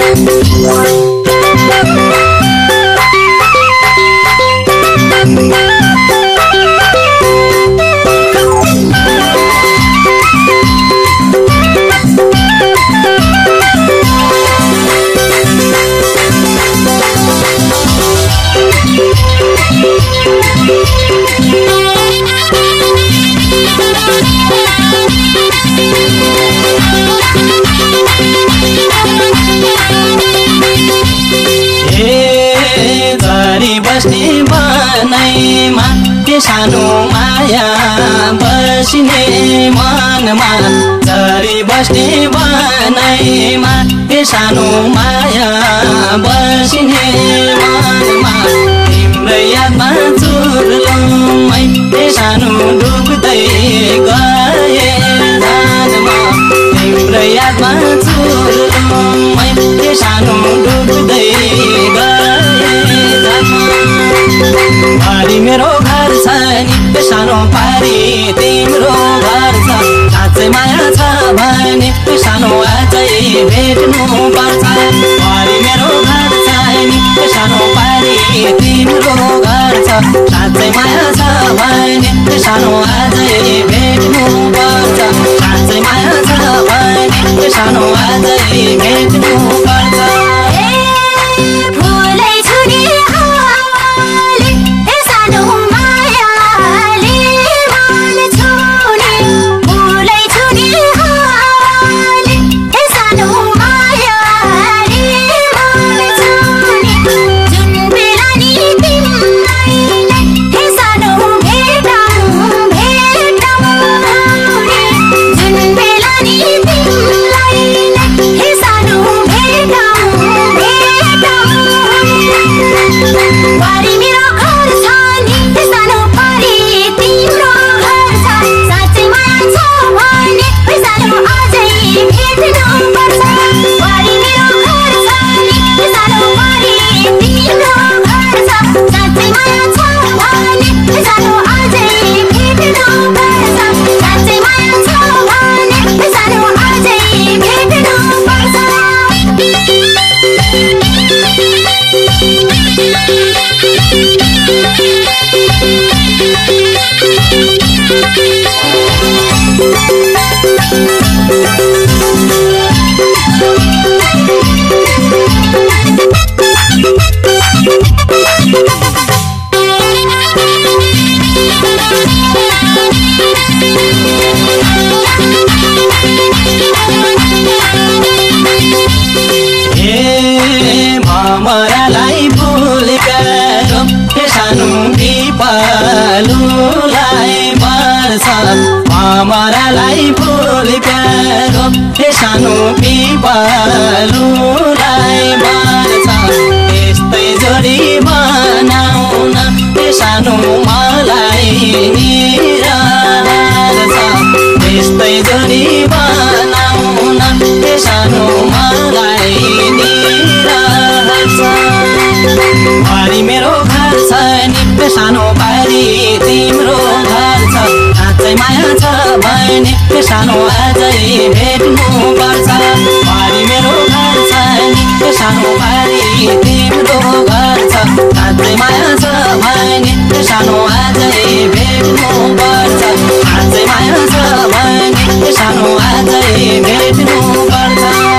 बस्ने बनाइमा के सानो माया बस्ने मनमा झरी बस्ने बनाइमा के सानो माया बस्ने मनमा तिम्रै यादमा चुर्लुमै के सानो डुब्दै गए धानमा तिम्रै यादमा चुर्लुमै के सानो डुब्दै पारी मेरो घर छ नि सानो पारी तिम्रो घर छ साँच्चै माया छ भने सानो अझै भेट्नु पर्छ पारी मेरो घर छ नि सानो पारी तिम्रो घर छ साँच्चै माया छ भने सानो अझै भेट्नु पर्छ साँच्चै माया छ भने सानो अझै भेट्नु पर्छ मरालाई फुलका रोपे सानो पिपलुलाई पर्छ मरालाई फुलका रोपे सानो पिपलुलाई पर्छ त्यस्तै जोडी बनाउन सानो मलाई निराश त्यस्तै जोडी बनाउन सानो मलाई पारी मेरो घर छ नि सानो पारी तिम्रो घर छ साँच्चै माया छ भने सानो अझै भेट्नु पर्छ पारी मेरो घर छ नि सानो पारी तिम्रो घर छ साँच्चै माया छ भने सानो अझै भेट्नु पर्छ साँच्चै माया छ भने सानो अझै भेट्नु पर्छ